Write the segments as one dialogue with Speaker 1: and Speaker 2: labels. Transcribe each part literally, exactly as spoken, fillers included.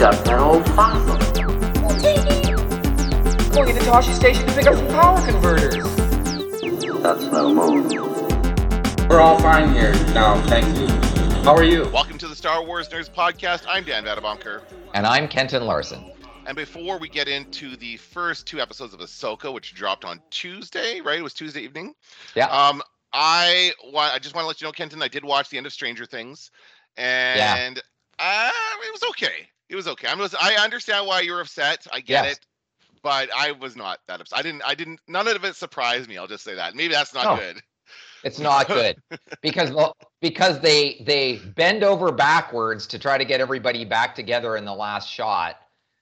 Speaker 1: up that old fossil.
Speaker 2: Going to Toshi Station to pick up some power converters.
Speaker 1: That's no move.
Speaker 3: We're all fine here now, thank you. How are you?
Speaker 4: Welcome to the Star Wars Nerds Podcast. I'm Dan Vadabonker.
Speaker 5: And I'm Kenton Larson.
Speaker 4: And before we get into the first two episodes of Ahsoka, which dropped on Tuesday, right? It was Tuesday evening.
Speaker 5: Yeah.
Speaker 4: Um, I I just want to let you know, Kenton, I did watch the end of Stranger Things, and yeah. uh, it was okay. It was okay. I was. I understand why you're upset. I get
Speaker 5: yes.
Speaker 4: it, but I was not that upset. I didn't. I didn't. None of it surprised me. I'll just say that. Maybe that's not
Speaker 5: no,
Speaker 4: good.
Speaker 5: It's not good because because they they bend over backwards to try to get everybody back together in the last shot,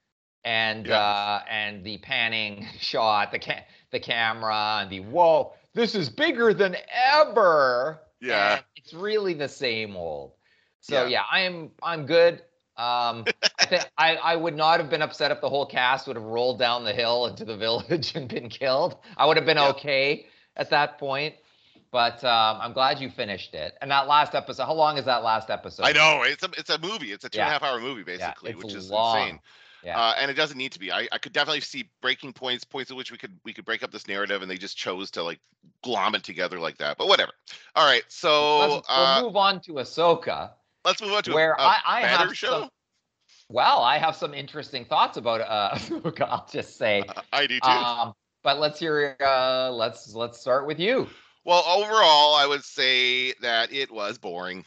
Speaker 5: and yeah. uh, and the panning shot, the ca- the camera, and the whoa. This is bigger than ever.
Speaker 4: Yeah.
Speaker 5: And it's really the same old. So yeah,
Speaker 4: yeah
Speaker 5: I'm I'm good. Um, I think I, I would not have been upset if the whole cast would have rolled down the hill into the village and been killed. I would have been
Speaker 4: yeah.
Speaker 5: okay at that point. But um, I'm glad you finished it. And that last episode, how long is that last episode?
Speaker 4: I know it's a it's a movie. It's a two
Speaker 5: yeah.
Speaker 4: and a half hour movie basically,
Speaker 5: yeah,
Speaker 4: which is
Speaker 5: long.
Speaker 4: insane.
Speaker 5: Yeah.
Speaker 4: Uh, and it doesn't need to be. I, I could definitely see breaking points, points at which we could we could break up this narrative, and they just chose to like glom it together like that. But whatever. All right, so
Speaker 5: let's,
Speaker 4: uh,
Speaker 5: we'll move on to Ahsoka.
Speaker 4: Let's move on to
Speaker 5: where
Speaker 4: a, a
Speaker 5: I, I
Speaker 4: better
Speaker 5: have
Speaker 4: show.
Speaker 5: Some, well, I have some interesting thoughts about uh, Ahsoka. I'll just say.
Speaker 4: Uh, I do too.
Speaker 5: Um, but let's hear. Uh, let's let's start with you.
Speaker 4: Well, overall, I would say that it was boring.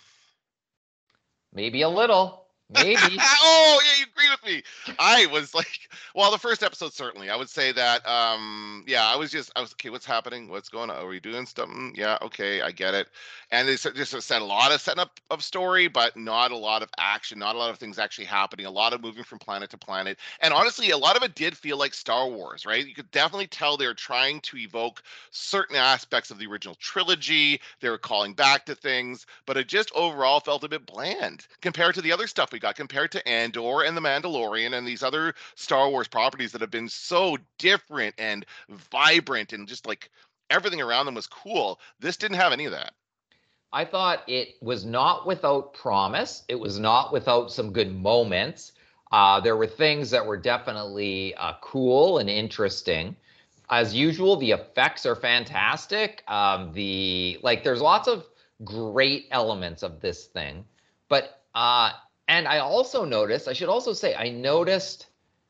Speaker 5: Maybe a little. Maybe.
Speaker 4: Oh, yeah, you agree with me. I was like, well, the first episode, certainly. I would say that, um, yeah, I was just, I was, okay, what's happening? What's going on? Are we doing something? Yeah, okay, I get it. And they just said a lot of setting up of story, but not a lot of action, not a lot of things actually happening, a lot of moving from planet to planet. And honestly, a lot of it did feel like Star Wars, right? You could definitely tell they were trying to evoke certain aspects of the original trilogy. They were calling back to things, but it just overall felt a bit bland compared to the other stuff we got, compared to Andor and The Mandalorian and these other Star Wars properties that have been so different and vibrant and just like everything around them was cool. This didn't have any of that.
Speaker 5: I thought it was not without promise. It was not without some good moments. Uh, there were things that were definitely uh, cool and interesting. As usual, the effects are fantastic. Um, the like, there's lots of great elements of this thing. But uh, and I also noticed, I should also say, I noticed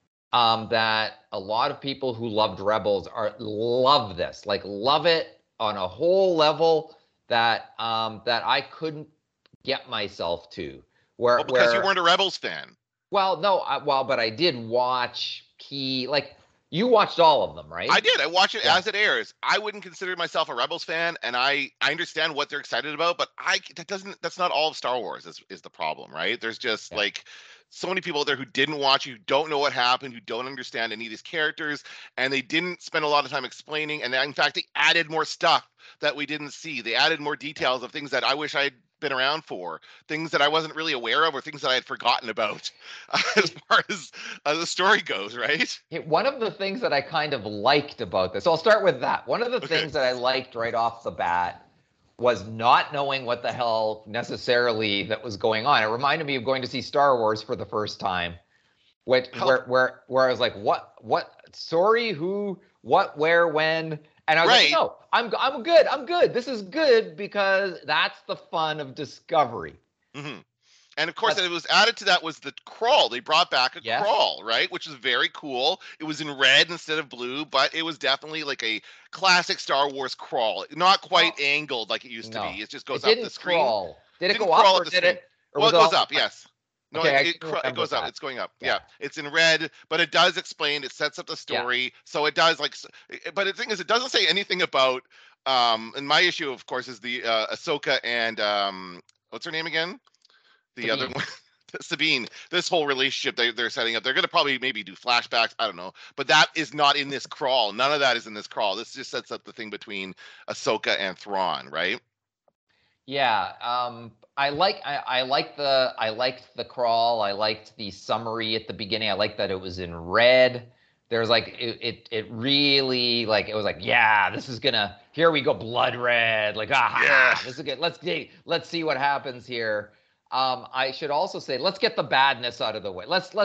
Speaker 5: um, that a lot of people who loved Rebels are love this, like love it on a whole level that um, that I couldn't get myself to. Where,
Speaker 4: well, because
Speaker 5: where,
Speaker 4: you weren't a Rebels fan.
Speaker 5: Well, no, I, well, but I did watch key, like you watched all of them, right?
Speaker 4: I did. I watch it
Speaker 5: yeah.
Speaker 4: as it airs. I wouldn't consider myself a Rebels fan, and I, I understand what they're excited about, but I that doesn't that's not all of Star Wars is, is the problem, right? There's just yeah. like so many people out there who didn't watch, who don't know what happened, who don't understand any of these characters, and they didn't spend a lot of time explaining. And in fact, they added more stuff that we didn't see. They added more details of things that I wish I had been around for, things that I wasn't really aware of, or things that I had forgotten about, uh, as far as uh, the story goes, right?
Speaker 5: One of the things that I kind of liked about this, so I'll start with that. One of the
Speaker 4: okay.
Speaker 5: things that I liked right off the bat was not knowing what the hell necessarily that was going on. It reminded me of going to see Star Wars for the first time, which where where where I was like, what what story, who, what, where, when, and I was
Speaker 4: right.
Speaker 5: like, no, I'm I'm good, I'm good. This is good because that's the fun of discovery.
Speaker 4: Mm-hmm. And of course, it was added to that was the crawl. They brought back a
Speaker 5: yes.
Speaker 4: crawl, right? Which is very cool. It was in red instead of blue, but it was definitely like a classic Star Wars crawl. Not quite oh. angled like it used
Speaker 5: no.
Speaker 4: to be. It just goes
Speaker 5: it
Speaker 4: up
Speaker 5: didn't
Speaker 4: the screen.
Speaker 5: Crawl. Did it
Speaker 4: didn't
Speaker 5: go up or did it? Or
Speaker 4: well, it
Speaker 5: was
Speaker 4: goes
Speaker 5: all...
Speaker 4: up, yes. No,
Speaker 5: okay,
Speaker 4: it, it, it goes up.
Speaker 5: That.
Speaker 4: It's going up. Yeah.
Speaker 5: yeah.
Speaker 4: It's in red, but it does explain. It sets up the story. Yeah. So it does like, but the thing is, it doesn't say anything about, um, and my issue, of course, is the uh, Ahsoka and, um, what's her name again? The
Speaker 5: Sabine.
Speaker 4: other one. Sabine, this whole relationship they, they're setting up, they're going to probably maybe do flashbacks. I don't know. But that is not in this crawl. None of that is in this crawl. This just sets up the thing between Ahsoka and Thrawn, right?
Speaker 5: Yeah. Um, I like I, I like the I liked the crawl. I liked the summary at the beginning. I liked that it was in red. There's like it, it it really like it was like, yeah, this is gonna here we go, blood red. Like, ah,
Speaker 4: yeah.
Speaker 5: this is good. Let's see, let's see what happens here. Um, I should also say, let's get the badness out of the way. Let's let's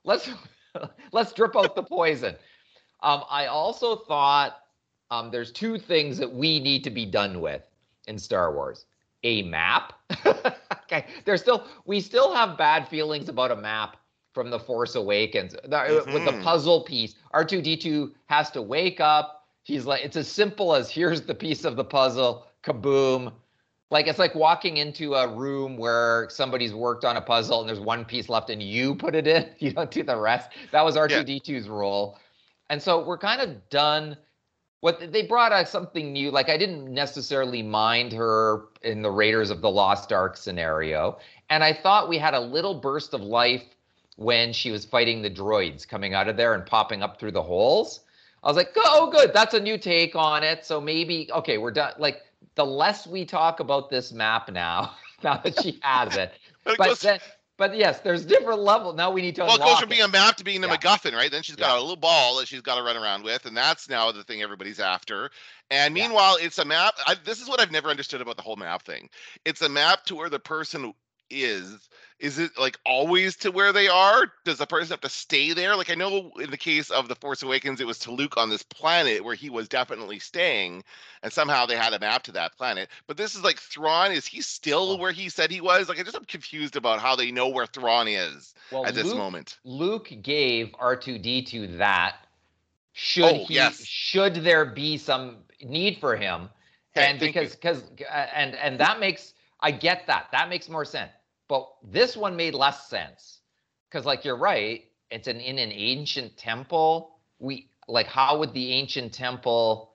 Speaker 5: let's let's drip out the poison. Um, I also thought um, there's two things that we need to be done with in Star Wars. A map. Okay, there's still we still have bad feelings about a map from The Force Awakens. The, mm-hmm. With the puzzle piece, R two D two has to wake up. He's like, it's as simple as here's the piece of the puzzle, kaboom. Like, it's like walking into a room where somebody's worked on a puzzle and there's one piece left and you put it in. You don't do the rest. That was R two D two's yeah. role. And so we're kind of done. What they brought us something new. Like, I didn't necessarily mind her in the Raiders of the Lost Ark scenario. And I thought we had a little burst of life when she was fighting the droids coming out of there and popping up through the holes. I was like, oh, good. That's a new take on it. So maybe, okay, we're done. Like, the less we talk about this map now, now that she has it. but but, then, but yes, there's different levels. Now we need to
Speaker 4: Well, it
Speaker 5: unlock
Speaker 4: goes from being a map to being a
Speaker 5: yeah.
Speaker 4: MacGuffin, right? Then she's got
Speaker 5: yeah.
Speaker 4: a little ball that she's got to run around with, and that's now the thing everybody's after. And meanwhile, yeah. it's a map. I, this is what I've never understood about the whole map thing. It's a map to where the person is. Is it like always to where they are? Does the person have to stay there? Like, I know in the case of The Force Awakens, it was to Luke on this planet where he was definitely staying, and somehow they had a map to that planet. But this is like Thrawn. Is he still where he said he was? Like, I just am confused about how they know where Thrawn is well, at this
Speaker 5: Luke,
Speaker 4: moment.
Speaker 5: Luke gave R two D two that. Should
Speaker 4: oh,
Speaker 5: he?
Speaker 4: Yes.
Speaker 5: Should there be some need for him?
Speaker 4: Okay,
Speaker 5: and because because uh, and and that makes I get that. That makes more sense. But this one made less sense because, like, you're right. It's an in an ancient temple. We like, how would the ancient temple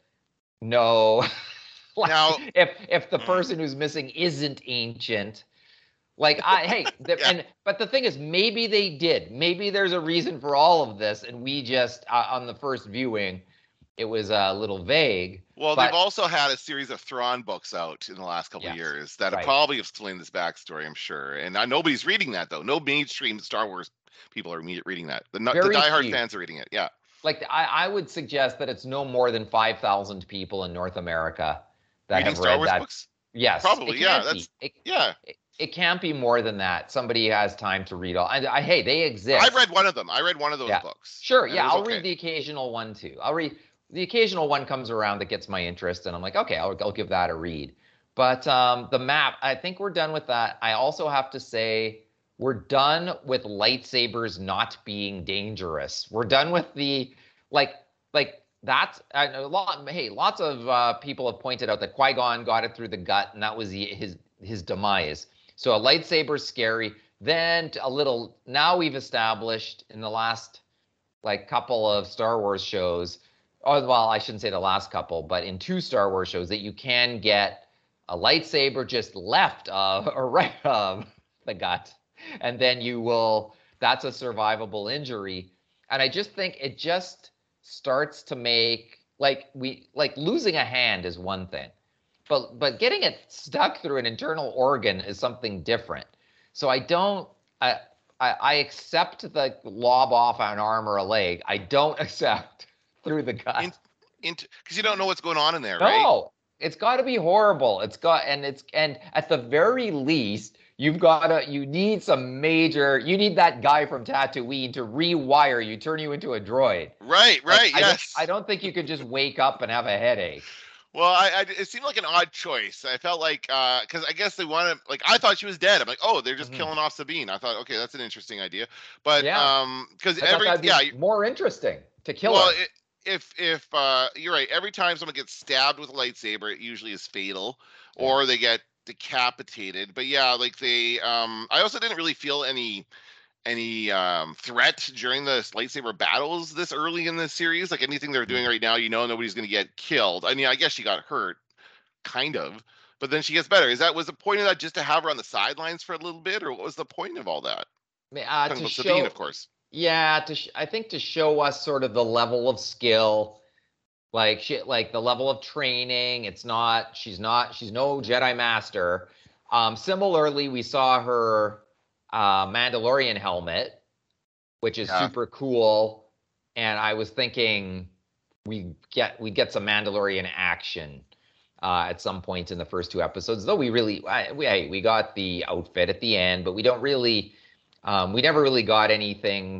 Speaker 5: know? like,
Speaker 4: now,
Speaker 5: if if the person who's missing isn't ancient, like, I hey, the, yeah. and but the thing is, maybe they did. Maybe there's a reason for all of this, and we just uh, on the first viewing, it was a little vague.
Speaker 4: Well,
Speaker 5: but,
Speaker 4: they've also had a series of Thrawn books out in the last couple
Speaker 5: yes,
Speaker 4: of years that
Speaker 5: right.
Speaker 4: have probably explained this backstory, I'm sure. And uh, nobody's reading that, though. No mainstream Star Wars people are me- reading that. The, the diehard few. fans are reading it, yeah.
Speaker 5: Like, I, I would suggest that it's no more than five thousand people in North America that
Speaker 4: reading
Speaker 5: have
Speaker 4: Star
Speaker 5: read
Speaker 4: Wars
Speaker 5: that.
Speaker 4: Books?
Speaker 5: Yes.
Speaker 4: Probably, yeah. That's,
Speaker 5: it,
Speaker 4: yeah.
Speaker 5: It, it can't be more than that. Somebody has time to read all. I, I hey, they exist.
Speaker 4: I read one of them. I read one of those
Speaker 5: yeah.
Speaker 4: books.
Speaker 5: Sure, yeah. I'll
Speaker 4: okay.
Speaker 5: read the occasional one, too. I'll read... The occasional one comes around that gets my interest, and I'm like, okay, I'll, I'll give that a read. But um, the map, I think we're done with that. I also have to say we're done with lightsabers not being dangerous. We're done with the, like, like that's, a lot, hey, lots of uh, people have pointed out that Qui-Gon got it through the gut, and that was the, his, his demise. So a lightsaber's scary. Then a little, now we've established in the last, like, couple of Star Wars shows, oh, well, I shouldn't say the last couple, but in two Star Wars shows that you can get a lightsaber just left of or right of the gut. And then you will, that's a survivable injury. And I just think it just starts to make, like, we, like losing a hand is one thing, but, but getting it stuck through an internal organ is something different. So I don't, I, I, I accept the lob off an arm or a leg. I don't accept through the gut.
Speaker 4: In, into because you don't know what's going on in there,
Speaker 5: no,
Speaker 4: right?
Speaker 5: No, it's got to be horrible. It's got and it's and at the very least, you've got to you need some major. You need that guy from Tatooine to rewire you, turn you into a droid.
Speaker 4: Right, right,
Speaker 5: like,
Speaker 4: yes.
Speaker 5: I don't, I don't think you could just wake up and have a headache.
Speaker 4: Well, I, I it seemed like an odd choice. I felt like because uh, I guess they wanted like I thought she was dead. I'm like, oh, they're just mm-hmm. killing off Sabine. I thought, okay, that's an interesting idea. But yeah, um, because every
Speaker 5: be
Speaker 4: yeah,
Speaker 5: more interesting to kill
Speaker 4: well,
Speaker 5: her.
Speaker 4: It, If if uh, you're right, every time someone gets stabbed with a lightsaber, it usually is fatal, yeah. or they get decapitated. But yeah, like they, um, I also didn't really feel any any um, threat during the lightsaber battles this early in the series. Like anything they're doing right now, you know, nobody's going to get killed. I mean, I guess she got hurt, kind of, but then she gets better. Is that was the point of that just to have her on the sidelines for a little bit, or what was the point of all that?
Speaker 5: Uh, to show.
Speaker 4: Sabine, of course.
Speaker 5: Yeah, to sh- I think to show us sort of the level of skill, like she, like the level of training. It's not she's not she's no Jedi Master. Um, similarly, we saw her uh, Mandalorian helmet, which is yeah. super cool. And I was thinking we get we get some Mandalorian action uh, at some point in the first two episodes. Though we really I, we we got the outfit at the end, but we don't really. Um, we never really got anything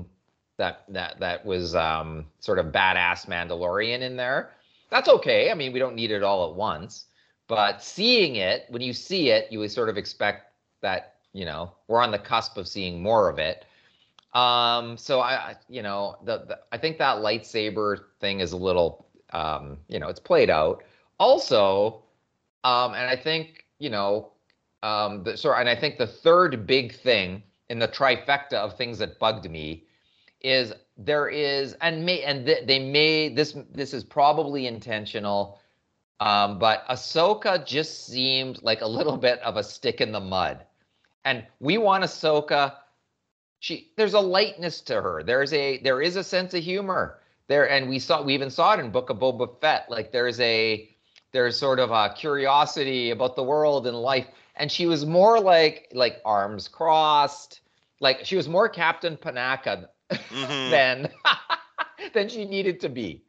Speaker 5: that that that was um, sort of badass Mandalorian in there. That's okay. I mean, we don't need it all at once, but seeing it, when you see it, you would sort of expect that, you know, we're on the cusp of seeing more of it. Um, so I, you know, the, the I think that lightsaber thing is a little, um, you know, it's played out. Also, um, and I think, you know, um, the, sorry, and I think the third big thing in the trifecta of things that bugged me is there is, and may, and th- they may, this, this is probably intentional, um, but Ahsoka just seemed like a little bit of a stick in the mud. And we want Ahsoka. She, there's a lightness to her. There's a, there is a sense of humor there. And we saw, we even saw it in Book of Boba Fett. Like there's a, there's sort of a curiosity about the world and life. And she was more like, like arms crossed. Like she was more Captain Panaka mm-hmm. than, than she needed to be.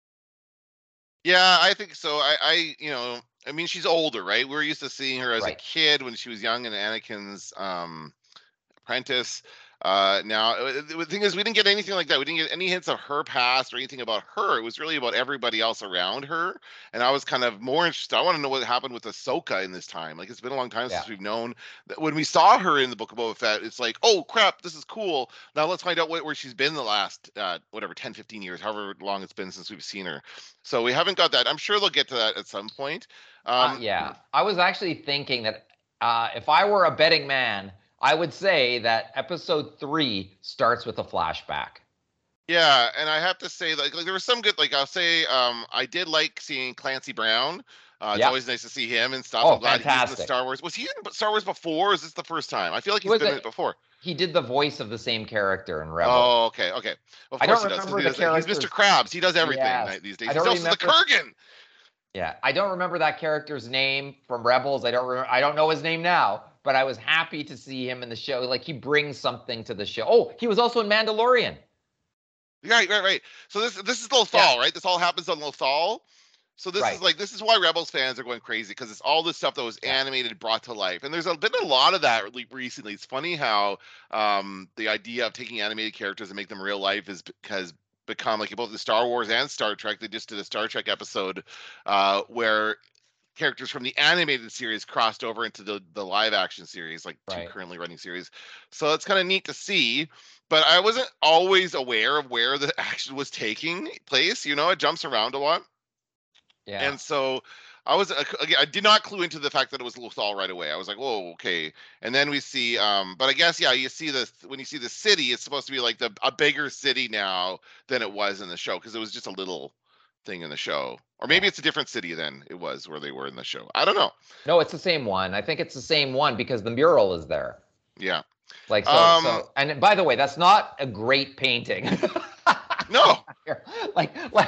Speaker 4: Yeah, I think so. I, I, you know, I mean, she's older, right? We're used to seeing her as right. a kid when she was young in Anakin's um, apprentice. Uh, now, the thing is, we didn't get anything like that. We didn't get any hints of her past or anything about her. It was really about everybody else around her. And I was kind of more interested. I want to know what happened with Ahsoka in this time. Like, it's been a long time yeah. since we've known that when we saw her in the Book of Boba Fett, it's like, oh, crap, this is cool. Now let's find out what, where she's been the last, uh, whatever, ten, fifteen years, however long it's been since we've seen her. So we haven't got that. I'm sure they'll get to that at some point. Um,
Speaker 5: uh, yeah. I was actually thinking that uh, if I were a betting man, I would say that episode three starts with a flashback.
Speaker 4: Yeah, and I have to say, like, like there was some good, like I'll say, um, I did like seeing Clancy Brown. Uh, it's yep. always nice to see him and stuff.
Speaker 5: Oh,
Speaker 4: I'm glad
Speaker 5: fantastic.
Speaker 4: he's in the Star Wars. Was he in Star Wars before? Or is this the first time? I feel like he's been a, in it before.
Speaker 5: He did the voice of the same character in Rebel.
Speaker 4: Oh, okay, okay. Of
Speaker 5: I
Speaker 4: course
Speaker 5: don't
Speaker 4: he does.
Speaker 5: remember
Speaker 4: He
Speaker 5: the
Speaker 4: does
Speaker 5: characters.
Speaker 4: He's Mister Krabs. He does everything
Speaker 5: yes.
Speaker 4: these days.
Speaker 5: I
Speaker 4: He's
Speaker 5: don't
Speaker 4: also
Speaker 5: remember...
Speaker 4: the Kurgan.
Speaker 5: Yeah, I don't remember that character's name from Rebels. I don't. Re- I don't know his name now. But I was happy to see him in the show. Like he brings something to the show. Oh, he was also in Mandalorian.
Speaker 4: Right, right, right. So this this is Lothal, yeah. right? This all happens on Lothal. So this right. is like this is why Rebels fans are going crazy because it's all this stuff that was yeah. animated, brought to life, and there's a, been a lot of that recently. It's funny how um, the idea of taking animated characters and make them real life is has become like both in Star Wars and Star Trek. They just did a Star Trek episode uh, where characters from the animated series crossed over into the, the live action series, like right. two currently running series. So it's kind of neat to see, but I wasn't always aware of where the action was taking place. You know, it jumps around a lot. Yeah. And so I was, again, I did not clue into the fact that it was Lothal right away. I was like, whoa, okay. And then we see, um, but I guess, yeah, you see the, when you see the city, it's supposed to be like the, a bigger city now than it was in the show. Cause it was just a little thing in the show. Or maybe it's a different city than it was where they were in the show. I don't know.
Speaker 5: No, it's the same one. I think it's the same one because the mural is there.
Speaker 4: Yeah.
Speaker 5: Like, so, um, so and by the way, that's not a great painting.
Speaker 4: No.
Speaker 5: like, like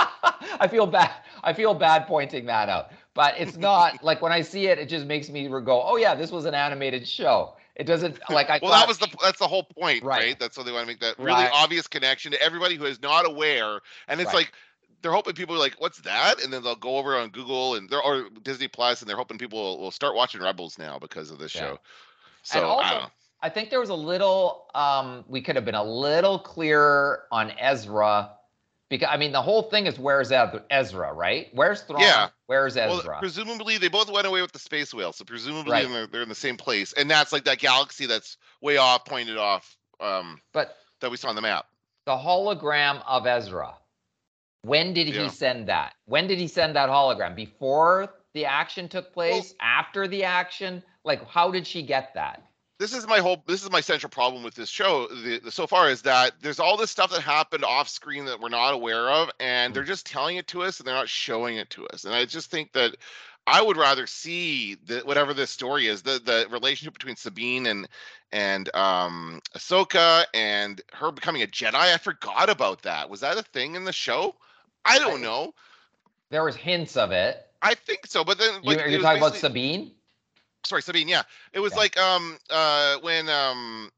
Speaker 5: I feel bad. I feel bad pointing that out. But it's not like when I see it, it just makes me go, oh yeah, this was an animated show. It doesn't like I
Speaker 4: well,
Speaker 5: thought,
Speaker 4: that was the that's the whole point, right? right? That's what they want to make that really
Speaker 5: right.
Speaker 4: obvious connection to everybody who is not aware. And it's right. like they're hoping people are like, what's that? And then they'll go over on Google and they're or Disney Plus, and they're hoping people will, will start watching Rebels now because of this yeah. show. So
Speaker 5: also,
Speaker 4: I don't know.
Speaker 5: I think there was a little, um, we could have been a little clearer on Ezra, because I mean the whole thing is where's Ezra, right? Where's Thrawn?
Speaker 4: Yeah.
Speaker 5: Where's Ezra?
Speaker 4: Well, presumably they both went away with the space whale, so presumably
Speaker 5: right.
Speaker 4: they're, they're in the same place, and that's like that galaxy that's way off, pointed off, um,
Speaker 5: but
Speaker 4: that we saw on the map.
Speaker 5: The hologram of Ezra. When did
Speaker 4: yeah.
Speaker 5: he send that? When did he send that hologram? Before the action took place? Well, after the action? Like, how did she get that?
Speaker 4: This is my whole. This is my central problem with this show. The, the, so far is that there's all this stuff that happened off screen that we're not aware of, and they're just telling it to us, and they're not showing it to us. And I just think that I would rather see the, whatever this story is, the the relationship between Sabine and and um, Ahsoka and her becoming a Jedi. I forgot about that. Was that a thing in the show? I don't know.
Speaker 5: There was hints of it.
Speaker 4: I think so, but then like,
Speaker 5: you, are you talking about Sabine?
Speaker 4: Sorry, Sabine. Yeah, it was yeah. like um uh when um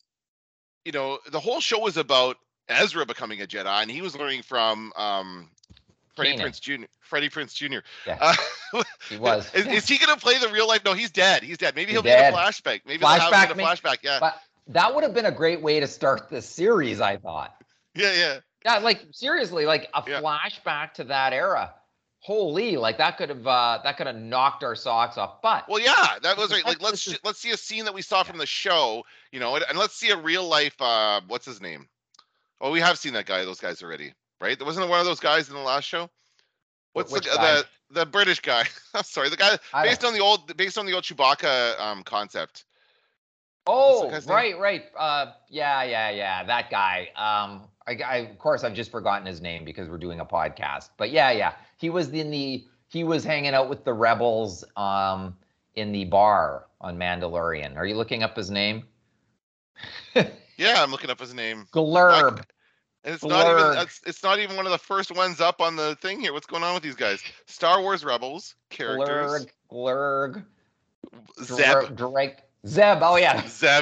Speaker 4: you know the whole show was about Ezra becoming a Jedi, and he was learning from um Freddie
Speaker 5: Kanan.
Speaker 4: Prinze Junior Freddie Prinze Junior
Speaker 5: Yeah,
Speaker 4: uh,
Speaker 5: he was.
Speaker 4: Is, is he gonna play the real life? No, he's dead. He's dead. Maybe
Speaker 5: he's
Speaker 4: he'll
Speaker 5: dead.
Speaker 4: be in a flashback. Maybe
Speaker 5: flashback,
Speaker 4: they'll have him in a flashback. Yeah.
Speaker 5: But that would have been a great way to start this series, I thought.
Speaker 4: Yeah, yeah.
Speaker 5: Yeah, like seriously, like a
Speaker 4: Yeah.
Speaker 5: flashback to that era. Holy, like that could have uh, that could have knocked our socks off. But
Speaker 4: Well, yeah, that was right. Like,
Speaker 5: This
Speaker 4: let's
Speaker 5: is-
Speaker 4: let's see a scene that we saw from the show, you know, and, and let's see a real life. Uh, what's his name? Oh, we have seen that guy, those guys already, right? There wasn't one of those guys in the last show. What's
Speaker 5: Which
Speaker 4: the,
Speaker 5: guy?
Speaker 4: the the British guy? I'm sorry, the guy
Speaker 5: I
Speaker 4: based
Speaker 5: don't-
Speaker 4: on the old based on the old Chewbacca um concept.
Speaker 5: oh,
Speaker 4: guy's name?
Speaker 5: right, right. Uh, yeah, yeah, yeah. That guy. Um, I, I of course I've just forgotten his name because we're doing a podcast. But yeah, yeah. He was in the he was hanging out with the rebels um in the bar on Mandalorian. Are you looking up his name?
Speaker 4: Yeah, I'm looking up his name.
Speaker 5: Glurb.
Speaker 4: And it's not even
Speaker 5: Blurg.
Speaker 4: it's, it's not even one of the first ones up on the thing here. What's going on with these guys? Star Wars Rebels characters.
Speaker 5: Glurg. Glurg.
Speaker 4: Zeb.
Speaker 5: Drake. Zeb. Oh yeah.
Speaker 4: Zeb.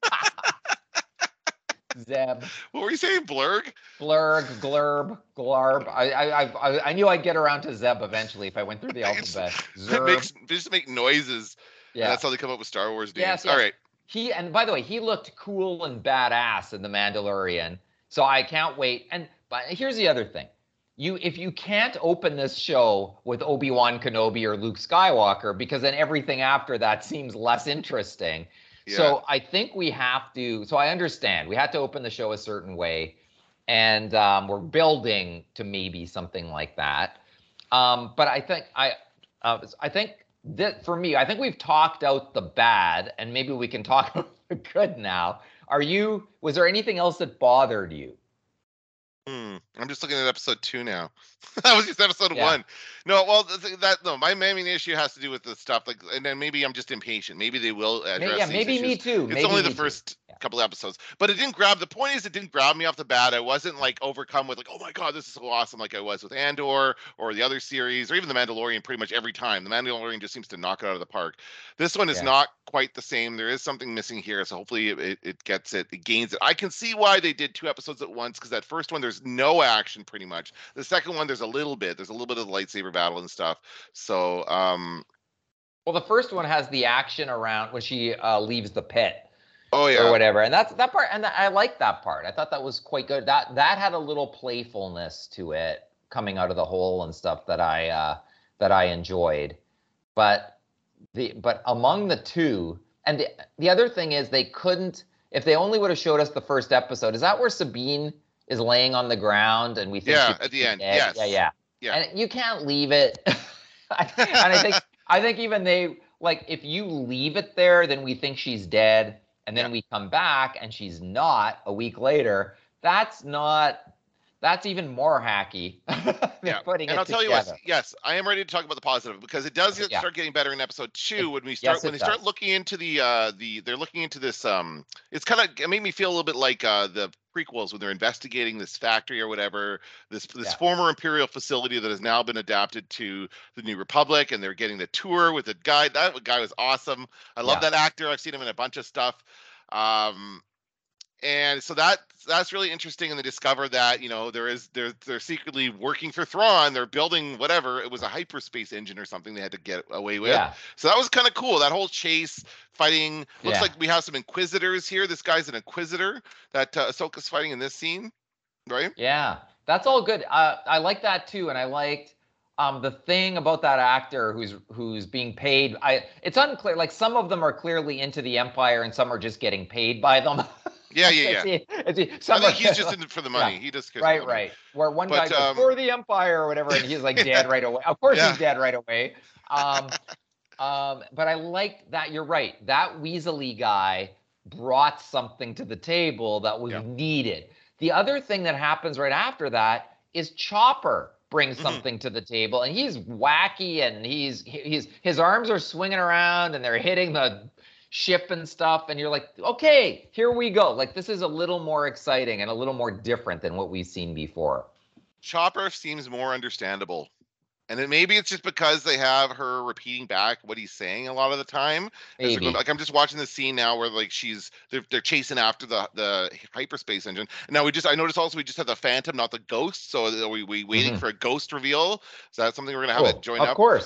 Speaker 5: Zeb.
Speaker 4: What were you saying? Blurg?
Speaker 5: Blurg. Glurb. Glarb. I I I I knew I'd get around to Zeb eventually if I went through the
Speaker 4: It's-
Speaker 5: alphabet.
Speaker 4: It
Speaker 5: Zerb.
Speaker 4: makes they just make noises. Yeah.
Speaker 5: Yeah.
Speaker 4: That's how they come up with Star Wars names.
Speaker 5: Yes,
Speaker 4: All
Speaker 5: yes.
Speaker 4: right.
Speaker 5: He and by the way, he looked cool and badass in The Mandalorian. So I can't wait. And but here's the other thing. You if you can't open this show with Obi-Wan Kenobi or Luke Skywalker, because then everything after that seems less interesting.
Speaker 4: Yeah.
Speaker 5: So I think we have to. So I understand we had to open the show a certain way, and um, we're building to maybe something like that. Um, but I think I, uh, I think that for me, I think we've talked out the bad, and maybe we can talk about the good now. Are you? Was there anything else that bothered you?
Speaker 4: Hmm. I'm just looking at episode two now. That was just episode
Speaker 5: Yeah.
Speaker 4: one. No, well, the, thing- that no, my main issue has to do with the stuff like, and then maybe I'm just impatient. Maybe they will address.
Speaker 5: May- yeah,
Speaker 4: these
Speaker 5: maybe me
Speaker 4: issues.
Speaker 5: too.
Speaker 4: It's
Speaker 5: Maybe
Speaker 4: only the
Speaker 5: me too.
Speaker 4: first
Speaker 5: Yeah.
Speaker 4: couple of episodes, but it didn't grab. The point is, it didn't grab me off the bat. I wasn't like overcome with like, oh my god, this is so awesome, like I was with Andor or the other series or even the Mandalorian. Pretty much every time, the Mandalorian just seems to knock it out of the park. This one is
Speaker 5: Yeah.
Speaker 4: not quite the same. There is something missing here, so hopefully it, it, it gets it, it gains it. I can see why they did two episodes at once because that first one there's no action pretty much. The second one there's a little bit. There's a little bit of the lightsaber battle and stuff. So um,
Speaker 5: Well, the first one has the action around when she uh, leaves the pit.
Speaker 4: oh yeah,
Speaker 5: Or whatever, and that's that part, and I like that part. I thought that was quite good. That that had a little playfulness to it, coming out of the hole and stuff that I uh, that I enjoyed. But the but among the two, and the the other thing is they couldn't. If they only would have showed us the first episode, is that where Sabine is laying on the ground and we think
Speaker 4: Yeah,
Speaker 5: she's
Speaker 4: at the end,
Speaker 5: dead?
Speaker 4: yes.
Speaker 5: Yeah, yeah,
Speaker 4: Yeah.
Speaker 5: And you can't leave it. and I think I think even they like if you leave it there, then we think she's dead. And then
Speaker 4: Yeah.
Speaker 5: we come back and she's not a week later. That's not, that's even more hacky than
Speaker 4: Yeah.
Speaker 5: putting
Speaker 4: And
Speaker 5: it
Speaker 4: I'll tell you
Speaker 5: together.
Speaker 4: what, yes, I am ready to talk about the positive because it does get,
Speaker 5: Yeah.
Speaker 4: start getting better in episode two
Speaker 5: It-
Speaker 4: when we start
Speaker 5: yes,
Speaker 4: when
Speaker 5: it
Speaker 4: they start
Speaker 5: does.
Speaker 4: looking into the uh the they're looking into this um it's kind of it made me feel a little bit like uh the prequels when they're investigating this factory or whatever, this this
Speaker 5: Yeah.
Speaker 4: former imperial facility that has now been adapted to the New Republic, and they're getting the tour with the guy. That guy was awesome. I love
Speaker 5: Yeah.
Speaker 4: that actor. I've seen him in a bunch of stuff. Um and so that that's really interesting, and they discover that you know there is they're they're secretly working for Thrawn. They're building whatever it was, a hyperspace engine or something they had to get away with.
Speaker 5: Yeah.
Speaker 4: So that was kind of cool. That whole chase fighting looks
Speaker 5: Yeah.
Speaker 4: like we have some Inquisitors here. This guy's an Inquisitor that uh, Ahsoka's fighting in this scene, right?
Speaker 5: Yeah. That's all good. Uh, I like that too. And I liked um, the thing about that actor who's who's being paid. I It's unclear. Like some of them are clearly into the Empire and some are just getting paid by them.
Speaker 4: Yeah, yeah, yeah.
Speaker 5: It's- it's-
Speaker 4: I
Speaker 5: some
Speaker 4: think
Speaker 5: are-
Speaker 4: he's just in it for the money.
Speaker 5: Yeah.
Speaker 4: He just cares
Speaker 5: Right,
Speaker 4: about the money.
Speaker 5: right. Where one
Speaker 4: But,
Speaker 5: guy goes
Speaker 4: um,
Speaker 5: for the Empire or whatever, and he's like
Speaker 4: Yeah.
Speaker 5: dead right away. Of course,
Speaker 4: Yeah.
Speaker 5: he's dead right away. Um, um, but I like that. You're right. That Weasley guy brought something to the table that was
Speaker 4: Yeah.
Speaker 5: needed. The other thing that happens right after that is Chopper brings
Speaker 4: Mhm.
Speaker 5: something to the table, and he's wacky, and he's he's his arms are swinging around, and they're hitting the ship and stuff, and you're like, okay, here we go. Like this is a little more exciting and a little more different than what we've seen before.
Speaker 4: Chopper seems more understandable. And then maybe it's just because they have her repeating back what he's saying a lot of the time. As they're
Speaker 5: Maybe.
Speaker 4: going- like I'm just watching the scene now where like she's they're, they're chasing after the the hyperspace engine. And now we just I noticed also we just have the Phantom, not the Ghost. So are we we waiting
Speaker 5: Mhm.
Speaker 4: for a Ghost reveal? Is that something we're gonna have it
Speaker 5: Cool.
Speaker 4: join
Speaker 5: Of
Speaker 4: up?
Speaker 5: course.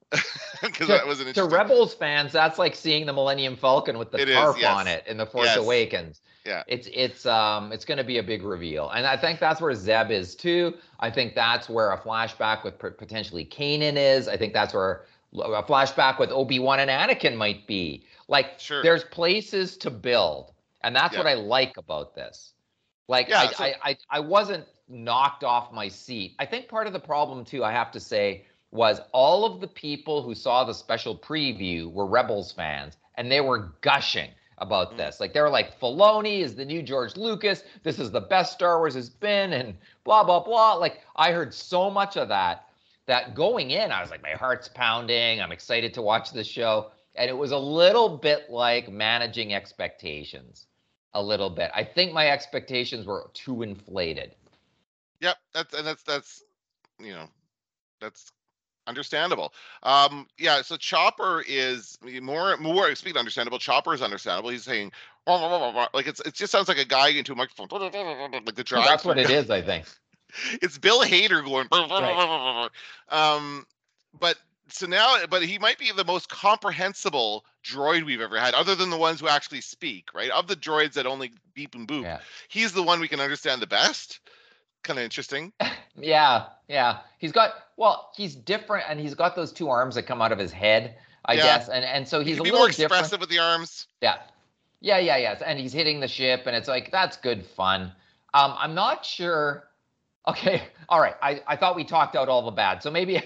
Speaker 4: because
Speaker 5: To,
Speaker 4: that was an
Speaker 5: to
Speaker 4: interesting.
Speaker 5: Rebels fans, that's like seeing the Millennium Falcon with the
Speaker 4: It is,
Speaker 5: tarp
Speaker 4: yes.
Speaker 5: on it in the Force
Speaker 4: Yes.
Speaker 5: Awakens.
Speaker 4: Yeah.
Speaker 5: It's it's um it's going to be a big reveal, and I think that's where Zeb is too. I think that's where a flashback with p- potentially Kanan is. I think that's where a flashback with Obi-Wan and Anakin might be. Like,
Speaker 4: Sure.
Speaker 5: there's places to build, and that's
Speaker 4: Yeah.
Speaker 5: what I like about this. Like,
Speaker 4: Yeah,
Speaker 5: I,
Speaker 4: so-
Speaker 5: I I I wasn't knocked off my seat. I think part of the problem too, I have to say, was all of the people who saw the special preview were Rebels fans, and they were gushing about
Speaker 4: Mm.
Speaker 5: this. Like, they were like, Filoni is the new George Lucas. This is the best Star Wars has been, and blah, blah, blah. Like, I heard so much of that, that going in, I was like, my heart's pounding. I'm excited to watch this show. And it was a little bit like managing expectations, a little bit. I think my expectations were too inflated.
Speaker 4: Yep, that's and that's that's you know that's understandable. Um, yeah, so Chopper is more more speaking of understandable. Chopper is understandable. He's saying like it's it just sounds like a guy into a microphone, like the drive.
Speaker 5: That's what it is, I think.
Speaker 4: It's Bill Hader going.
Speaker 5: Right.
Speaker 4: Um, but so now, but he might be the most comprehensible droid we've ever had, other than the ones who actually speak. Right, of the droids that only beep and boop,
Speaker 5: Yeah.
Speaker 4: he's the one we can understand the best. Kind of interesting.
Speaker 5: Yeah, yeah. He's got, well, he's different, and he's got those two arms that come out of his head, I
Speaker 4: Yeah.
Speaker 5: guess. And and so
Speaker 4: He
Speaker 5: he's
Speaker 4: can
Speaker 5: a
Speaker 4: be
Speaker 5: little
Speaker 4: more expressive
Speaker 5: different.
Speaker 4: with the arms.
Speaker 5: Yeah. Yeah, yeah, yes. And he's hitting the ship, and it's like, that's good fun. Um, I'm not sure. Okay, all right. I, I thought we talked out all the bad. So maybe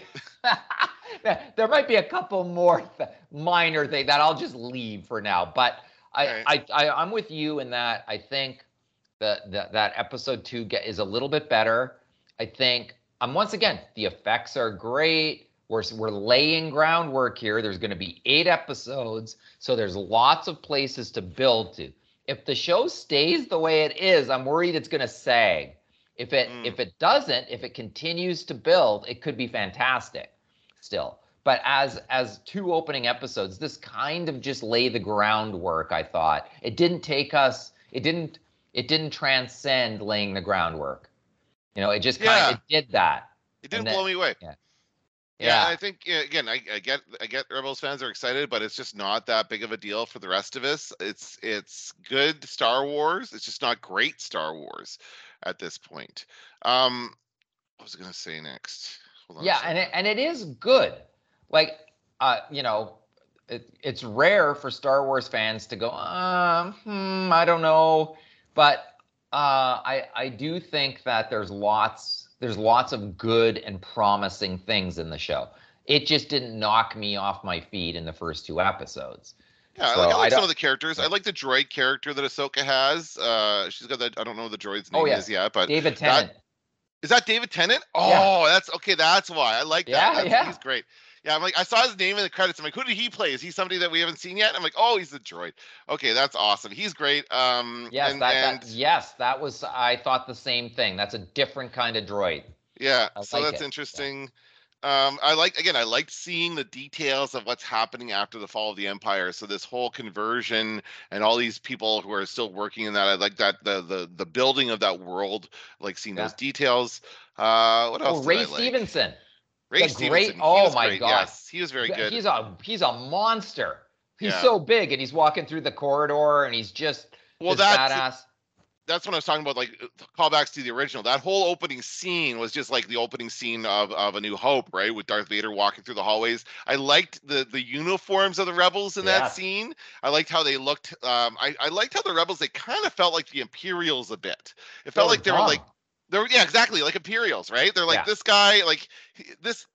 Speaker 5: there might be a couple more th- minor things that I'll just leave for now. But I,
Speaker 4: Right.
Speaker 5: I, I, I'm with you in that I think that that that episode two get, is a little bit better. I think, um, once again, the effects are great. We're, we're laying groundwork here. There's going to be eight episodes, so there's lots of places to build to. If the show stays the way it is, I'm worried it's going to sag. If it
Speaker 4: Mm.
Speaker 5: if it doesn't, if it continues to build, it could be fantastic still. But as as two opening episodes, this kind of just lay the groundwork, I thought. It didn't take us, it didn't it didn't transcend laying the groundwork. You know, it just kind
Speaker 4: Yeah.
Speaker 5: of it did that.
Speaker 4: It didn't
Speaker 5: And
Speaker 4: blow
Speaker 5: then-
Speaker 4: me away.
Speaker 5: Yeah.
Speaker 4: Yeah,
Speaker 5: Yeah.
Speaker 4: and I think yeah, again, I, I get I get Rebels fans are excited, but it's just not that big of a deal for the rest of us. It's it's good Star Wars. It's just not great Star Wars at this point. Um, what was I gonna say next? Hold on a
Speaker 5: Yeah,
Speaker 4: second.
Speaker 5: and it, and it is good. Like, uh, you know, it, it's rare for Star Wars fans to go, um, hmm, I don't know, but uh, I I do think that there's lots there's lots of good and promising things in the show. It just didn't knock me off my feet in the first two episodes.
Speaker 4: Yeah, I
Speaker 5: So
Speaker 4: like, I
Speaker 5: I
Speaker 4: like some
Speaker 5: don't-
Speaker 4: of the characters. I like the droid character that Ahsoka has. Uh, she's got that. I don't know what the droid's name
Speaker 5: Oh, yeah.
Speaker 4: is yet, but
Speaker 5: David
Speaker 4: that-
Speaker 5: Tennant.
Speaker 4: is that David Tennant? Oh,
Speaker 5: Yeah.
Speaker 4: that's okay. That's why I like that.
Speaker 5: Yeah,
Speaker 4: That's-
Speaker 5: yeah.
Speaker 4: He's great. Yeah, I'm like, I saw his name in the credits. I'm like, who did he play? Is he somebody that we haven't seen yet? I'm like, oh, he's the droid. Okay, that's awesome. He's great. Um,
Speaker 5: Yes,
Speaker 4: and,
Speaker 5: that,
Speaker 4: and
Speaker 5: that yes, that was I thought the same thing. That's a different kind of droid.
Speaker 4: yeah,
Speaker 5: I
Speaker 4: so
Speaker 5: like
Speaker 4: that's
Speaker 5: it.
Speaker 4: interesting. Um, I like again, I liked seeing the details of what's happening after the fall of the Empire. So this whole conversion and all these people who are still working in that. I like that the the the building of that world, like seeing
Speaker 5: Yeah.
Speaker 4: those details. Uh, what else?
Speaker 5: Oh,
Speaker 4: did
Speaker 5: Ray
Speaker 4: I like?
Speaker 5: Stevenson.
Speaker 4: Ray
Speaker 5: the
Speaker 4: Stevenson.
Speaker 5: great-
Speaker 4: he
Speaker 5: oh
Speaker 4: was
Speaker 5: my
Speaker 4: great.
Speaker 5: God.
Speaker 4: Yes, he was very
Speaker 5: Th-
Speaker 4: good.
Speaker 5: He's a he's a monster. He's
Speaker 4: Yeah.
Speaker 5: so big, and he's walking through the corridor, and he's just
Speaker 4: Well,
Speaker 5: this
Speaker 4: that's
Speaker 5: badass.
Speaker 4: that's what I was talking about, like callbacks to the original. That whole opening scene was just like the opening scene of, of A New Hope, right? With Darth Vader walking through the hallways. I liked the the uniforms of the rebels in that
Speaker 5: Yes.
Speaker 4: scene. I liked how they looked. Um, I, I liked how the rebels, they kind of felt like the Imperials a bit. It felt
Speaker 5: They
Speaker 4: like they were
Speaker 5: dumb.
Speaker 4: like, they were, yeah, exactly, like Imperials, right? They're like,
Speaker 5: Yeah.
Speaker 4: this guy, like he- this,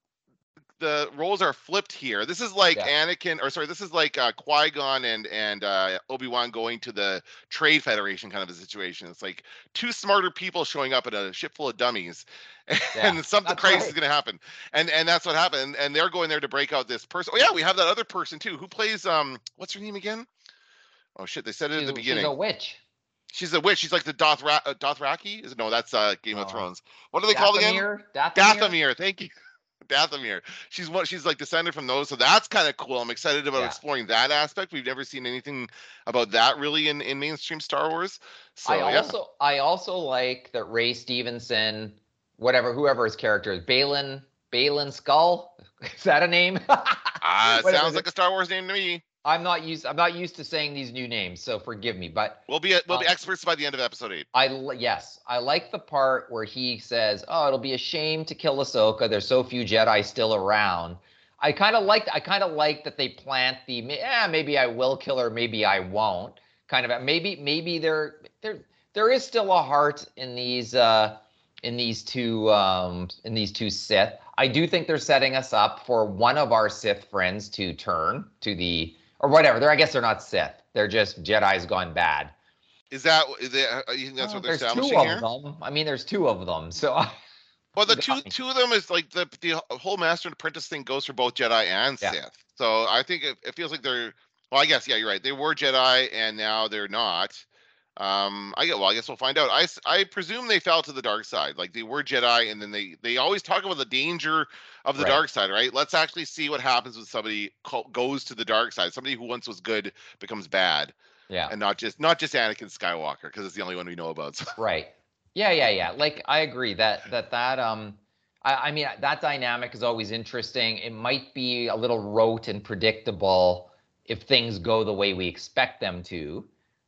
Speaker 4: the roles are flipped here. This is like
Speaker 5: Yeah.
Speaker 4: Anakin, or sorry, this is like uh, Qui-Gon and and uh, Obi-Wan going to the Trade Federation kind of a situation. It's like two smarter people showing up in a ship full of dummies, and
Speaker 5: Yeah,
Speaker 4: something
Speaker 5: that's
Speaker 4: crazy
Speaker 5: right.
Speaker 4: is going to happen. And and that's what happened. And they're going there to break out this person. Oh yeah, we have that other person too, who plays um, what's her name again? Oh shit, they said it at
Speaker 5: She's,
Speaker 4: the beginning.
Speaker 5: she's a witch.
Speaker 4: She's a witch. She's like the Dothra- uh, Dothraki. Is it? No, that's uh, Game of
Speaker 5: Oh.
Speaker 4: Thrones. What are they called again?
Speaker 5: Dathomir? Dathomir?
Speaker 4: Dathomir, thank you. Dathomir. She's what she's like descended from those, so that's kind of cool. I'm excited about
Speaker 5: Yeah.
Speaker 4: exploring that aspect. We've never seen anything about that really in, in mainstream Star Wars. So
Speaker 5: I
Speaker 4: yeah.
Speaker 5: also I also like that Ray Stevenson, whatever whoever his character is, Balin Balin Skull. Is that a name?
Speaker 4: Ah,
Speaker 5: Whatever.
Speaker 4: sounds like a Star Wars name to me.
Speaker 5: I'm not used. I'm not used to saying these new names, so forgive me. But
Speaker 4: We'll be we'll be
Speaker 5: Um,
Speaker 4: experts by the end of episode eight.
Speaker 5: I li- yes, I like the part where he says, "Oh, it'll be a shame to kill Ahsoka. There's so few Jedi still around." I kind of like. I kind of like that they plant the. Yeah, maybe I will kill her. Maybe I won't. Kind of. Maybe maybe there there there is still a heart in these uh, in these two um, in these two Sith. I do think they're setting us up for one of our Sith friends to turn to the or whatever. They're I guess they're not Sith. They're just Jedi's gone bad.
Speaker 4: Is that is it, uh, you think that's
Speaker 5: Oh,
Speaker 4: what they're
Speaker 5: there's two
Speaker 4: establishing
Speaker 5: of
Speaker 4: here?
Speaker 5: them. I mean, there's two of them. So
Speaker 4: Well, the
Speaker 5: You
Speaker 4: two
Speaker 5: got me.
Speaker 4: two of them is like the the whole Master and Apprentice thing goes for both Jedi and
Speaker 5: Yeah.
Speaker 4: Sith. So I think it, it feels like they're. Well, I guess yeah, you're right. They were Jedi and now they're not. Um, I get well. I guess we'll find out. I, s- I presume they fell to the dark side. Like they were Jedi, and then they they always talk about the danger of the
Speaker 5: Right.
Speaker 4: dark side, right? Let's actually see what happens when somebody co- goes to the dark side. Somebody who once was good becomes bad,
Speaker 5: yeah,
Speaker 4: and not just not just Anakin Skywalker because it's the only one we know about. So,
Speaker 5: right. Yeah, yeah, yeah. Like I agree that that that um, I, I mean that dynamic is always interesting. It might be a little rote and predictable if things go the way we expect them to.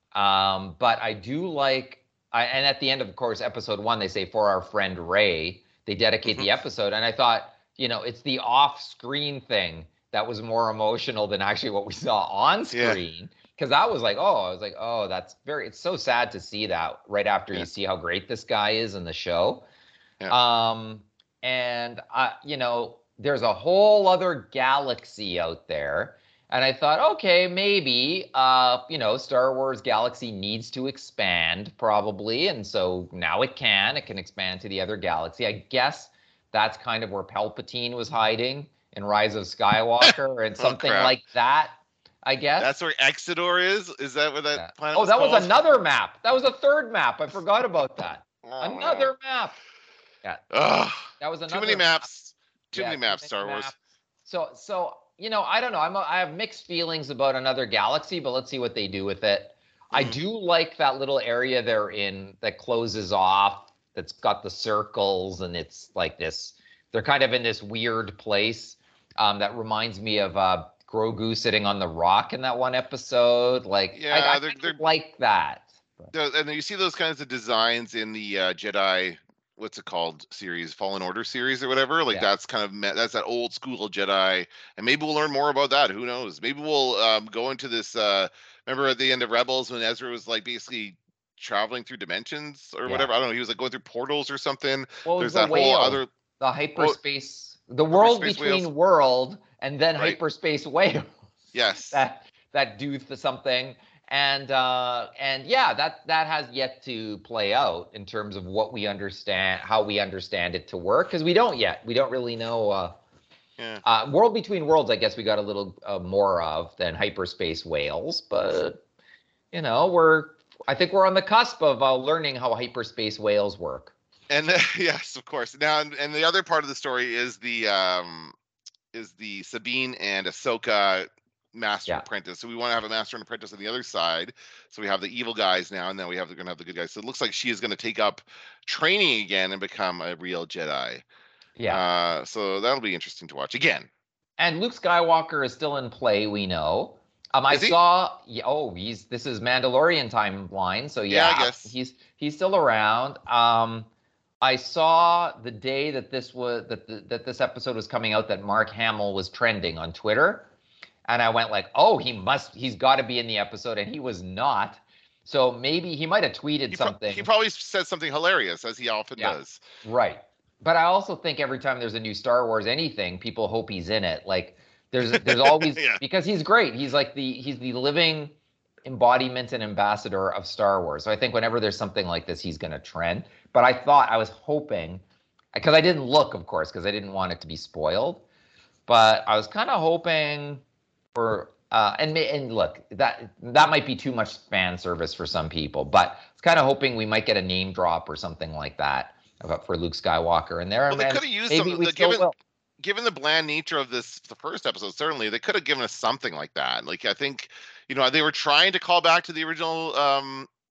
Speaker 5: Um, but I do like, I, and at the end of, of course, episode one, they say for our friend Ray, they dedicate the episode. And I thought, you know, it's the off-screen thing that was more emotional than actually what we saw on
Speaker 4: Yeah.
Speaker 5: screen. Because I was like, oh, I was like, oh, that's very, it's so sad to see that right after
Speaker 4: Yeah.
Speaker 5: you see how great this guy is in the show.
Speaker 4: Yeah.
Speaker 5: Um, and, uh, you know, there's a whole other galaxy out there. And I thought, okay, maybe, uh, you know, Star Wars Galaxy needs to expand probably. And so now it can, it can expand to the other galaxy. I guess that's kind of where Palpatine was hiding in Rise of Skywalker and
Speaker 4: Oh,
Speaker 5: something
Speaker 4: crap.
Speaker 5: like that, I guess.
Speaker 4: That's where Exodor is. Is that where that
Speaker 5: Yeah.
Speaker 4: planet?
Speaker 5: Oh, that was
Speaker 4: called?
Speaker 5: another map. That was a third map. I forgot about that.
Speaker 4: Oh,
Speaker 5: Another map. Yeah,
Speaker 4: Ugh.
Speaker 5: that was another
Speaker 4: Too many
Speaker 5: map.
Speaker 4: maps. Too
Speaker 5: Yeah,
Speaker 4: many
Speaker 5: too
Speaker 4: maps.
Speaker 5: many
Speaker 4: Star Wars.
Speaker 5: maps. So, so you know, I don't know. I'm a, I have mixed feelings about Another Galaxy, but let's see what they do with it. I
Speaker 4: Mhm.
Speaker 5: do like that little area they're in that closes off. That's got the circles, and it's like this. They're kind of in this weird place um, that reminds me of uh, Grogu sitting on the rock in that one episode. Like,
Speaker 4: Yeah,
Speaker 5: I, I
Speaker 4: they're-
Speaker 5: kind of
Speaker 4: they're-
Speaker 5: like that.
Speaker 4: Those- And then you see those kinds of designs in the uh, Jedi, what's it called series, Fallen Order series or whatever. Like
Speaker 5: Yeah.
Speaker 4: that's kind of me- that's that old school Jedi, and maybe we'll learn more about that. Who knows? Maybe we'll um, go into this. Uh, remember at the end of Rebels when Ezra was like basically traveling through dimensions or
Speaker 5: Yeah.
Speaker 4: whatever. I don't know. He was like going through portals or something.
Speaker 5: Well,
Speaker 4: There's
Speaker 5: the
Speaker 4: that
Speaker 5: whale,
Speaker 4: whole other.
Speaker 5: the hyperspace, the world
Speaker 4: hyperspace
Speaker 5: between
Speaker 4: whales.
Speaker 5: world and then
Speaker 4: Right.
Speaker 5: hyperspace whales.
Speaker 4: Yes.
Speaker 5: that that do th- something and uh and yeah that that has yet to play out in terms of what we understand how we understand it to work because we don't yet we don't really know uh
Speaker 4: Yeah.
Speaker 5: uh world between worlds I guess we got a little uh, more of than hyperspace whales but you know we're I think we're on the cusp of uh, learning how hyperspace whales work.
Speaker 4: And the, yes, of course. Now, and, and the other part of the story is the um, is the Sabine and Ahsoka master
Speaker 5: Yeah.
Speaker 4: apprentice. So we want to have a master and apprentice on the other side. So we have the evil guys now, and then we have the going to have the good guys. So it looks like she is going to take up training again and become a real Jedi.
Speaker 5: Yeah.
Speaker 4: Uh, so that'll be interesting to watch again.
Speaker 5: And Luke Skywalker is still in play, we know. Um, I
Speaker 4: Is he?
Speaker 5: saw. Yeah, oh, he's this is Mandalorian timeline, so
Speaker 4: Yeah,
Speaker 5: yeah,
Speaker 4: I guess.
Speaker 5: he's he's still around. Um, I saw the day that this was that the, that this episode was coming out that Mark Hamill was trending on Twitter, and I went like, oh, he must, he's got to be in the episode, and he was not. So maybe he might have tweeted
Speaker 4: He, pro-
Speaker 5: something.
Speaker 4: he probably said something hilarious, as he often
Speaker 5: Yeah.
Speaker 4: does.
Speaker 5: Right. But I also think every time there's a new Star Wars anything, people hope he's in it. Like there's there's always
Speaker 4: Yeah.
Speaker 5: because he's great. He's like the he's the living embodiment and ambassador of Star Wars. So I think whenever there's something like this, he's going to trend. But I thought I was hoping because I didn't look, of course, because I didn't want it to be spoiled. But I was kind of hoping for uh, and ma- and look that that might be too much fan service for some people, but I was kind of hoping we might get a name drop or something like that about for Luke Skywalker in there.
Speaker 4: Well,
Speaker 5: and
Speaker 4: they
Speaker 5: then
Speaker 4: could have used
Speaker 5: maybe
Speaker 4: some.
Speaker 5: we
Speaker 4: the-
Speaker 5: still
Speaker 4: given
Speaker 5: will.
Speaker 4: given the bland nature of this, the first episode, certainly they could have given us something like that. Like I think, you know, they were trying to call back to the original um,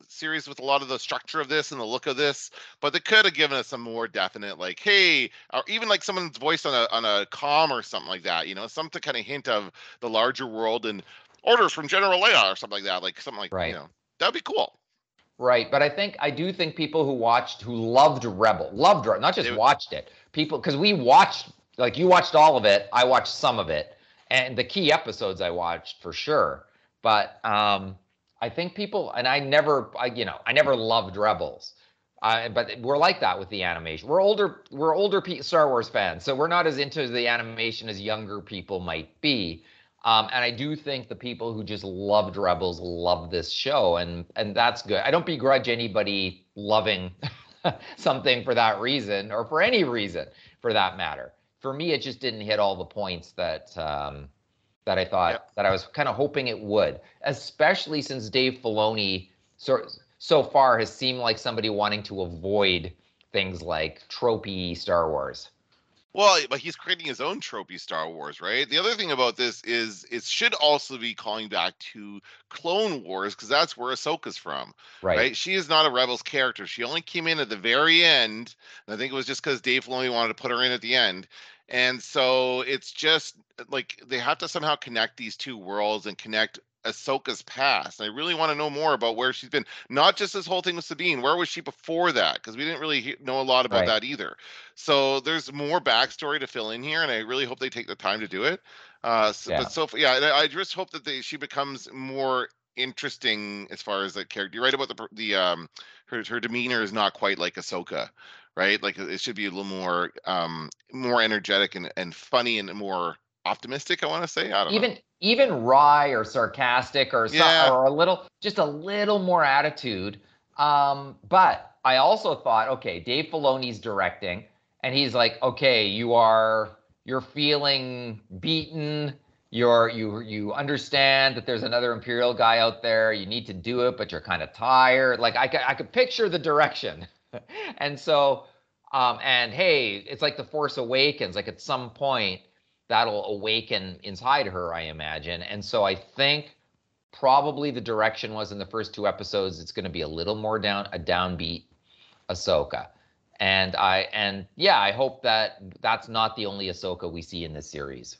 Speaker 4: series with a lot of the structure of this and the look of this, but they could have given us some more definite, like, hey, or even like someone's voice on a on a comm or something like that, you know, some to kind of hint of the larger world and orders from General Leia or something like that, like something like,
Speaker 5: Right.
Speaker 4: you know, that'd be cool.
Speaker 5: Right, but I think I do think people who watched, who loved Rebel, loved Rebel, not just
Speaker 4: They-
Speaker 5: watched it, people, because we watched, like you watched all of it, I watched some of it, and the key episodes I watched for sure. But um, I think people, and I never, I, you know, I never loved Rebels, uh, but we're like that with the animation. We're older, we're older P- Star Wars fans, so we're not as into the animation as younger people might be. Um, and I do think the people who just loved Rebels love this show, and and that's good. I don't begrudge anybody loving something for that reason, or for any reason for that matter. For me, it just didn't hit all the points that um, that I thought
Speaker 4: Yep.
Speaker 5: that I was kind of hoping it would, especially since Dave Filoni so so far has seemed like somebody wanting to avoid things like tropey Star Wars.
Speaker 4: Well, but he's creating his own tropey Star Wars, right? The other thing about this is it should also be calling back to Clone Wars, because that's where Ahsoka's from,
Speaker 5: Right.
Speaker 4: right? She is not a Rebels character. She only came in at the very end. And I think it was just because Dave Filoni wanted to put her in at the end. And so it's just like they have to somehow connect these two worlds and connect Ahsoka's past. I really want to know more about where she's been. Not just this whole thing with Sabine. Where was she before that? Because we didn't really he- know a lot about
Speaker 5: Right.
Speaker 4: that either. So there's more backstory to fill in here, and I really hope they take the time to do it. Uh, so,
Speaker 5: Yeah.
Speaker 4: But so yeah, and I I just hope that they, she becomes more interesting as far as the character. You're right about the per- the um her her demeanor is not quite like Ahsoka, right? Like it should be a little more um more energetic and and funny and more optimistic. I want to say. I don't know.
Speaker 5: Even even wry or sarcastic or some,
Speaker 4: Yeah.
Speaker 5: or a little, just a little more attitude. Um, but I also thought, okay, Dave Filoni's directing, and he's like, okay, you are you're feeling beaten. You're you you understand that there's another Imperial guy out there. You need to do it, but you're kind of tired. Like I could I could picture the direction, and so um, and hey, it's like the Force Awakens. Like at some point, that'll awaken inside her, I imagine. And so I think probably the direction was in the first two episodes, it's going to be a little more down, a downbeat Ahsoka. And I, and yeah, I hope that that's not the only Ahsoka we see in this series.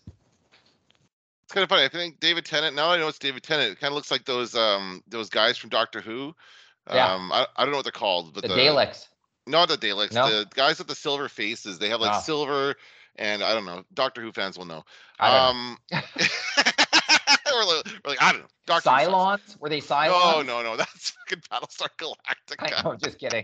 Speaker 4: It's kind of funny. I think David Tennant. Now I know it's David Tennant. It kind of looks like those um those guys from Doctor Who.
Speaker 5: Yeah.
Speaker 4: Um, I, I don't know what they're called, but
Speaker 5: The,
Speaker 4: the,
Speaker 5: Daleks.
Speaker 4: not the Daleks.
Speaker 5: No?
Speaker 4: The guys with the silver faces. They have like
Speaker 5: Ah.
Speaker 4: silver, and I don't know. Doctor Who fans will know.
Speaker 5: I don't
Speaker 4: um, we're, like, we're like I don't know. Doctor Who sucks.
Speaker 5: Cylons? Were they
Speaker 4: No,
Speaker 5: Cylons?
Speaker 4: no, no. That's fucking Battlestar
Speaker 5: I
Speaker 4: Galactica.
Speaker 5: know, just kidding.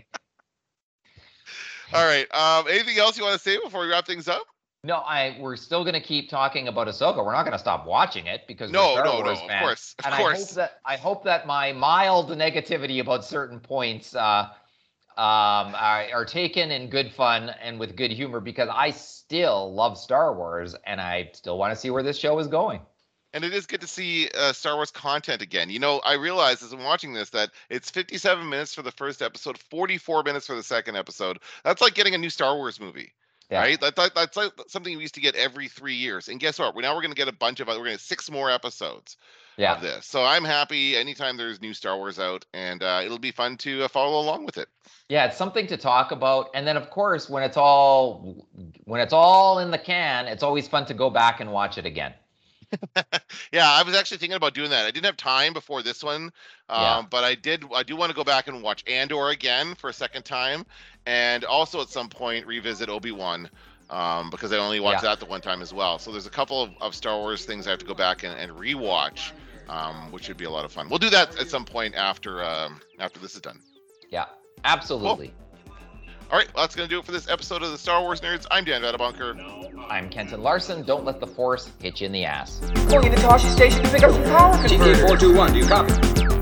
Speaker 4: All right. Um, anything else you want to say before we wrap things up?
Speaker 5: No, I. We're still going to keep talking about Ahsoka. We're not going to stop watching it because
Speaker 4: No,
Speaker 5: we're Star
Speaker 4: no, no,
Speaker 5: Wars
Speaker 4: of
Speaker 5: fans.
Speaker 4: course, of
Speaker 5: and
Speaker 4: course.
Speaker 5: I hope that I hope that my mild negativity about certain points uh, um, are, are taken in good fun and with good humor, because I still love Star Wars and I still want to see where this show is going.
Speaker 4: And it is good to see uh, Star Wars content again. You know, I realized as I'm watching this that it's fifty-seven minutes for the first episode, forty-four minutes for the second episode. That's like getting a new Star Wars movie,
Speaker 5: Yeah.
Speaker 4: right? That, that, that's like something we used to get every three years. And guess what? We're now we're going to get a bunch of, we're going to get six more episodes
Speaker 5: Yeah.
Speaker 4: of this. So I'm happy anytime there's new Star Wars out, and uh, it'll be fun to uh, follow along with it.
Speaker 5: Yeah, it's something to talk about. And then of course, when it's all when it's all in the can, it's always fun to go back and watch it again.
Speaker 4: Yeah, I was actually thinking about doing that. I didn't have time before this one, um,
Speaker 5: Yeah.
Speaker 4: but I did. I do want to go back and watch Andor again for a second time, and also at some point revisit Obi-Wan, um, because I only watched
Speaker 5: Yeah.
Speaker 4: that the one time as well. So there's a couple of, of Star Wars things I have to go back and, and rewatch, um, which would be a lot of fun. We'll do that at some point after um, after this is done.
Speaker 5: Yeah, absolutely.
Speaker 4: All right, well, that's going to do it for this episode of the Star Wars Nerds. I'm Dan Vadabunker.
Speaker 5: I'm Kenton Larson. Don't let the Force hit you in the ass.
Speaker 2: Going to Toshi Station to pick up some power
Speaker 3: T K
Speaker 2: converters.
Speaker 3: four two one, do you copy?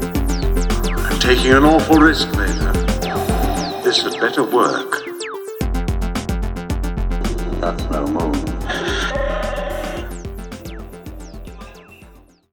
Speaker 1: I'm taking an awful risk, Vader. This had better work. That's no moon.